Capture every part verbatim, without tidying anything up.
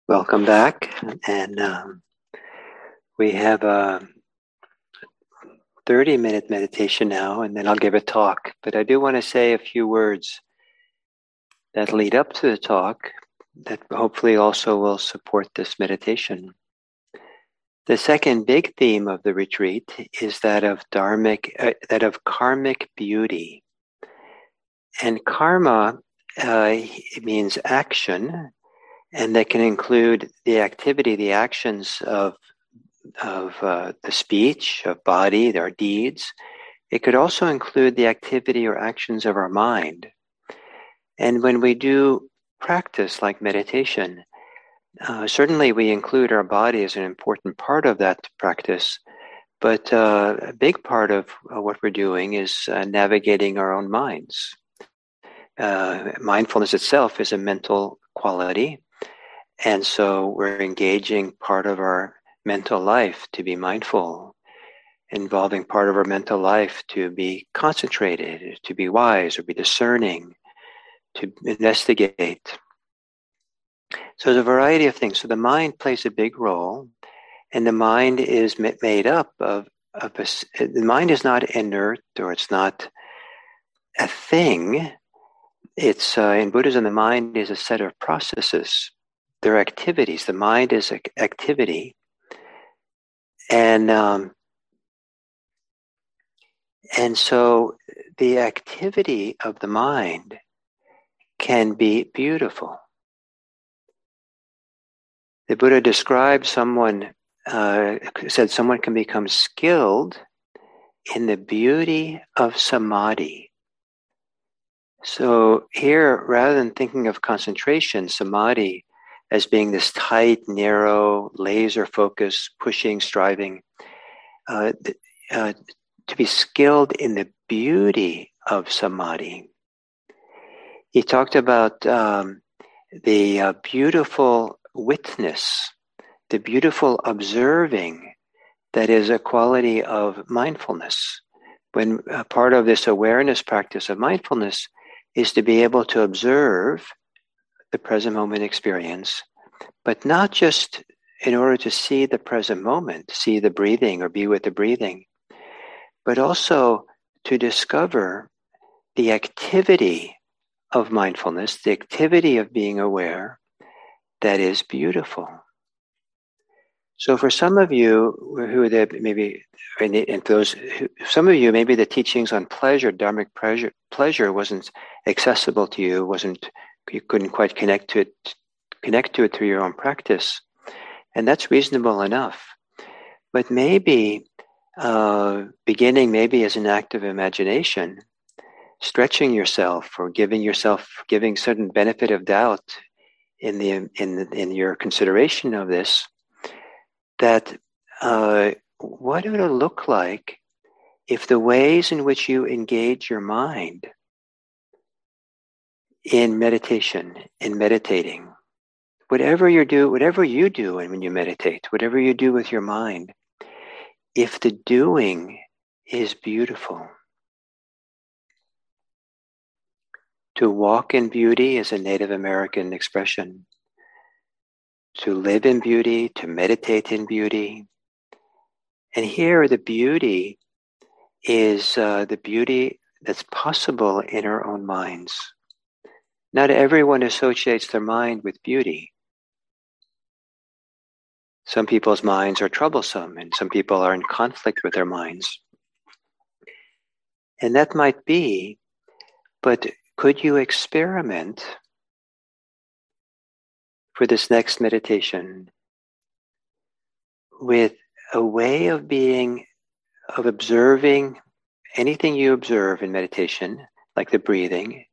Welcome back. And um, we have a thirty minute meditation now, and then I'll give a talk. But I do want to say a few words that lead up to the talk that hopefully also will support this meditation. The second big theme of the retreat is that of dharmic, uh, that of karmic beauty. And karma uh, it means action, and that can include the activity, the actions of of uh, the speech, of body, our deeds. It could also include the activity or actions of our mind. And when we do practice like meditation, uh, certainly we include our body as an important part of that practice, but uh, a big part of uh, what we're doing is uh, navigating our own minds. Uh, mindfulness itself is a mental quality, and so we're engaging part of our mental life to be mindful, involving part of our mental life to be concentrated, to be wise, or be discerning, to investigate. So there's a variety of things. So the mind plays a big role, and the mind is made up of, of a, the mind is not inert, or it's not a thing. It's uh, in Buddhism, the mind is a set of processes. They're activities. The mind is an activity. And um, and so the activity of the mind can be beautiful. The Buddha described someone, uh, said someone can become skilled in the beauty of samadhi. So here, rather than thinking of concentration, samadhi, as being this tight, narrow, laser focus, pushing, striving, uh, uh, to be skilled in the beauty of samadhi. He talked about um, the uh, beautiful witness, the beautiful observing that is a quality of mindfulness. When uh, part of this awareness practice of mindfulness is to be able to observe the present moment experience, but not just in order to see the present moment, see the breathing or be with the breathing, but also to discover the activity of mindfulness, the activity of being aware that is beautiful. So for some of you who that maybe, and for those, some of you, maybe the teachings on pleasure, dharmic pleasure, pleasure wasn't accessible to you, wasn't, you couldn't quite connect to it, connect to it through your own practice. And that's reasonable enough. But maybe uh, beginning maybe as an act of imagination, stretching yourself or giving yourself, giving certain benefit of doubt in the in in your consideration of this, that uh, what would it look like if the ways in which you engage your mind in meditation, in meditating, whatever you do, whatever you do when you meditate, whatever you do with your mind, if the doing is beautiful. To walk in beauty is a Native American expression. To live in beauty, to meditate in beauty. And here the beauty is uh, the beauty that's possible in our own minds. Not everyone associates their mind with beauty. Some people's minds are troublesome, and some people are in conflict with their minds. And that might be, but could you experiment for this next meditation with a way of being, of observing anything you observe in meditation, like the breathing,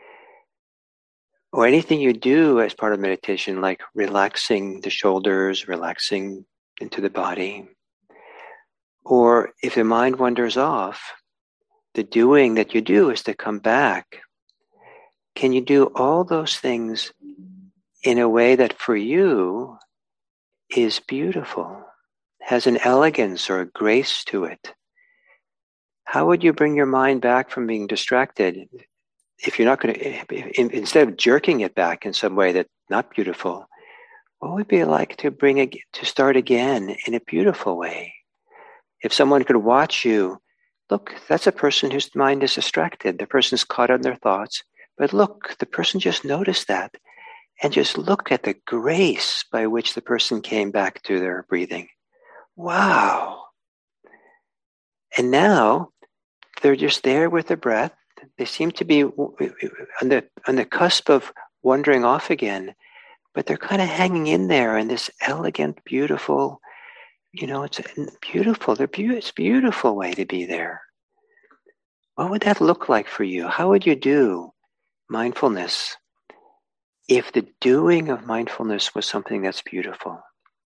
or anything you do as part of meditation, like relaxing the shoulders, relaxing into the body. Or if the mind wanders off, the doing that you do is to come back. Can you do all those things in a way that for you is beautiful, has an elegance or a grace to it? How would you bring your mind back from being distracted if you're not going to, instead of jerking it back in some way that's not beautiful? What would it be like to bring a, to start again in a beautiful way? If someone could watch you, look, that's a person whose mind is distracted. The person's caught on their thoughts. But look, the person just noticed that. And just look at the grace by which the person came back to their breathing. Wow. And now they're just there with the breath. They seem to be on the, on the cusp of wandering off again, but they're kind of hanging in there in this elegant, beautiful, you know, it's beautiful. They're be- it's a beautiful way to be there. What would that look like for you? How would you do mindfulness if the doing of mindfulness was something that's beautiful?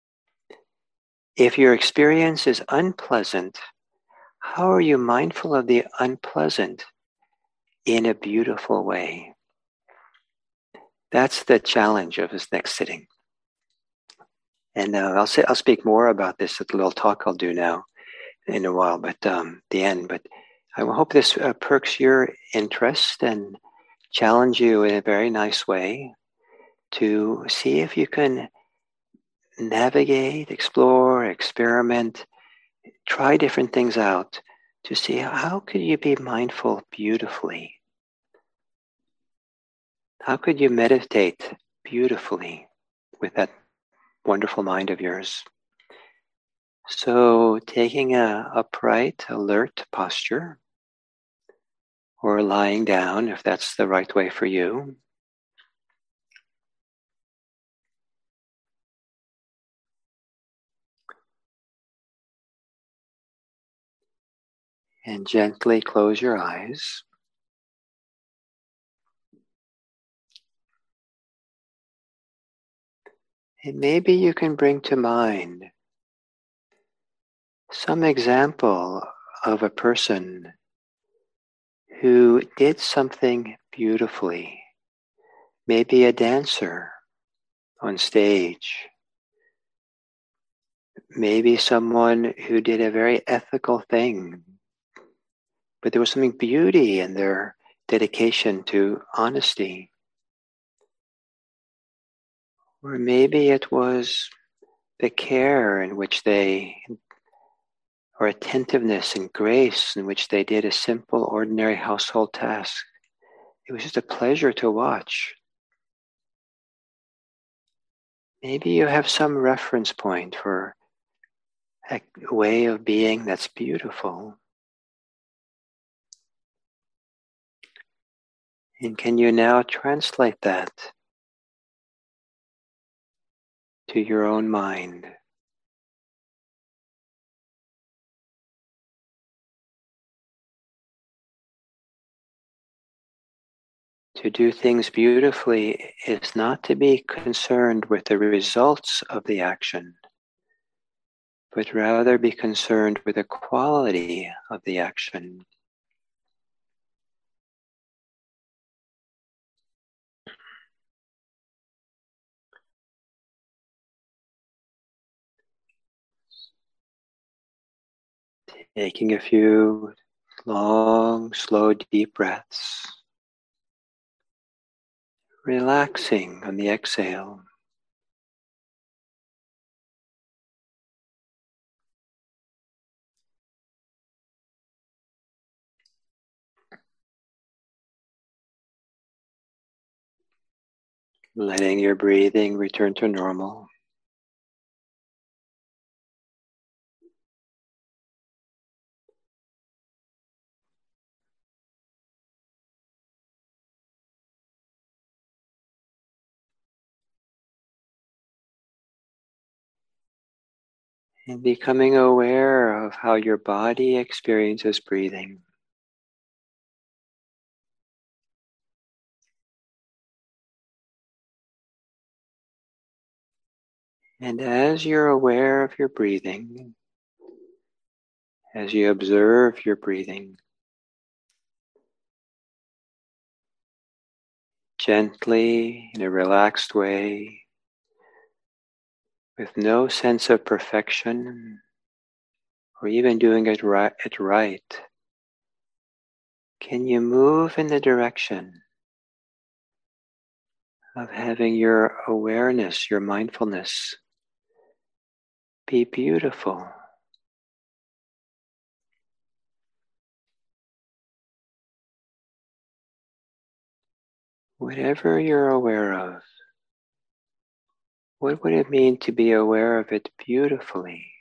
If your experience is unpleasant, how are you mindful of the unpleasant in a beautiful way? That's the challenge of this next sitting. And uh, I'll say I'll speak more about this at the little talk I'll do now in a while, but um, the end. But I hope this uh, perks your interest and challenge you in a very nice way to see if you can navigate, explore, experiment, try different things out to see how could you be mindful beautifully? How could you meditate beautifully with that wonderful mind of yours? So taking a upright, alert posture, or lying down if that's the right way for you. And gently close your eyes. And maybe you can bring to mind some example of a person who did something beautifully. Maybe a dancer on stage. Maybe someone who did a very ethical thing, but there was something beauty in their dedication to honesty. Or maybe it was the care in which they, or attentiveness and grace in which they did a simple, ordinary household task. It was just a pleasure to watch. Maybe you have some reference point for a way of being that's beautiful. And can you now translate that to your own mind? To do things beautifully is not to be concerned with the results of the action, but rather be concerned with the quality of the action. Taking a few long, slow, deep breaths. Relaxing on the exhale. Letting your breathing return to normal. And becoming aware of how your body experiences breathing. And as you're aware of your breathing, as you observe your breathing, gently, in a relaxed way, with no sense of perfection or even doing it right, it right, can you move in the direction of having your awareness, your mindfulness be beautiful. Whatever you're aware of, what would it mean to be aware of it beautifully?